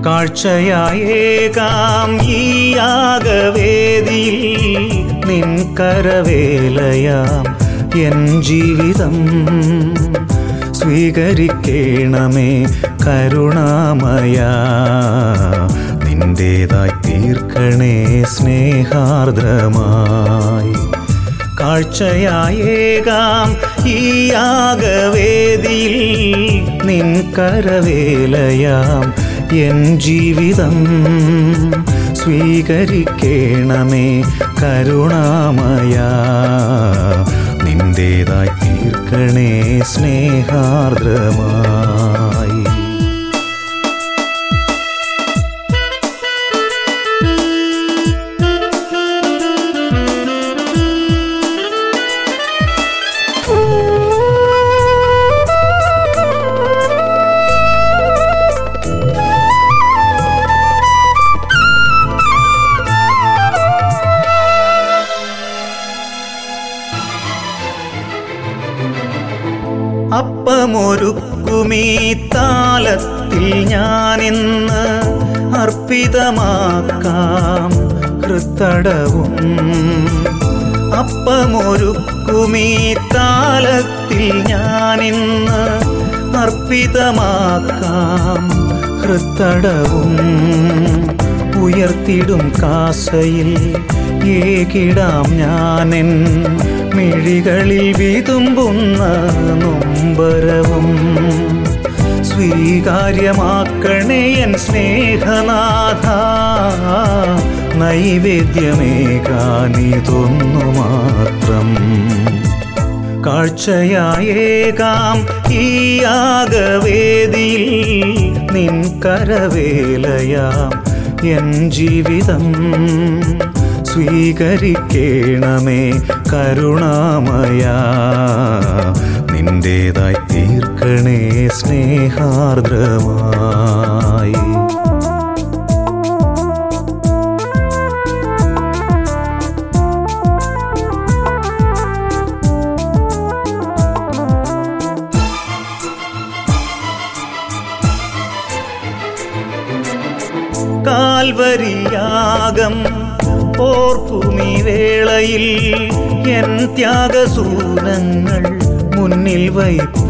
കാഴ്ചയായേകാം ഈ യാഗവേദിയിൽ നിൻ കരവേലയാം എൻ ജീവിതം സ്വീകരിക്കണമേ കരുണാമയ. നിന്റേതായി തീർക്കണേ സ്നേഹാർദ്രമായി. കാഴ്ചയായേകാം ഈ യാഗവേദിയിൽ നിൻ കരവേലയാം എൻ ജീവിതം സ്വീകരിക്കണമേ കരുണാമയ. നിന്റേതായി തീർക്കണേ സ്നേഹാർദ്രമായി. അപ്പമൊരുക്കുമീ താലത്തിൽ ഞാനിന്ന് അർപ്പിതമാക്കാം ഹൃത്തടവും. അപ്പമൊരുക്കുമീ താലത്തിൽ ഞാനിന്ന് അർപ്പിതമാക്കാം ഹൃത്തടവും. ഉയർത്തിടും കാസയിൽ ഏകിടാം ഞാനെൻ മിഴികളിൽ വിതുമ്പുന്ന നൊമ്പരവും. സ്വീകാര്യമാക്കണേ എൻ സ്നേഹനാഥ, നൈവേദ്യമേകാനിതൊന്നു മാത്രം. കാഴ്ചയായേകാം ഈ യാഗവേദിയിൽ നിൻ കരവേലയാം എൻ ജീവിതം സ്വീകരിക്കണമേ കരുണാമയ. നിന്റേതായി തീർക്കണേ സ്നേഹാർദ്രമായി. കാൽവരിയാഗം ഓർക്കുമീ വേളയിൽ എൻ ത്യാഗസൂനങ്ങൾ മുന്നിൽ വയ്പ്പൂ.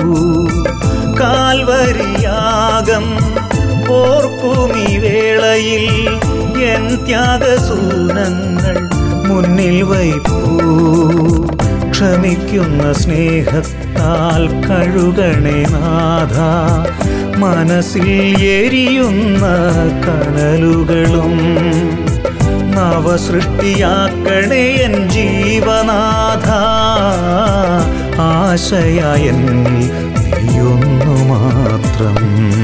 കാൽവരിയാഗം ഓർക്കുമീ വേളയിൽ എൻ ത്യാഗസൂനങ്ങൾ മുന്നിൽ വയ്പ്പൂ. ക്ഷമിക്കുന്ന സ്നേഹത്താൽ കഴുകണേ നാഥ, മനസ്സിൽ എരിയുന്ന കനലുകളും. നവസൃഷ്ടിയാക്കണേ എൻ ജീവനാഥ, ആശയായെന്നിൽ നീയൊന്നു മാത്രം.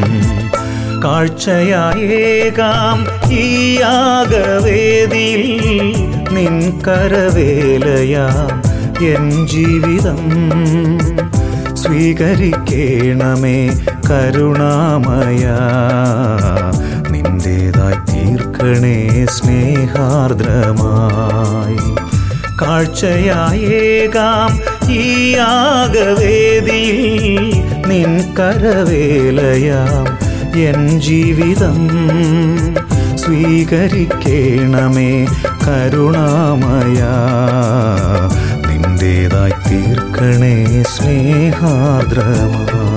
കാഴ്ചയായേകാം ഈ യാഗവേദിയിൽ നിൻ കരവേലയാം എൻ ജീവിതം സ്വീകരിക്കണമേ കരുണാമയ. നിന്റേതായി തീർക്കണേ സ്നേഹാർദ്രമായി. കാഴ്ചയായേകാം ഈ യാഗവേദിയിൽ നിൻ കരവേലയാം എൻ ജീവിതം സ്വീകരിക്കണമേ കരുണാമയ. നിന്റേതായി തീർക്കണേ സ്നേഹാർദ്രമായി.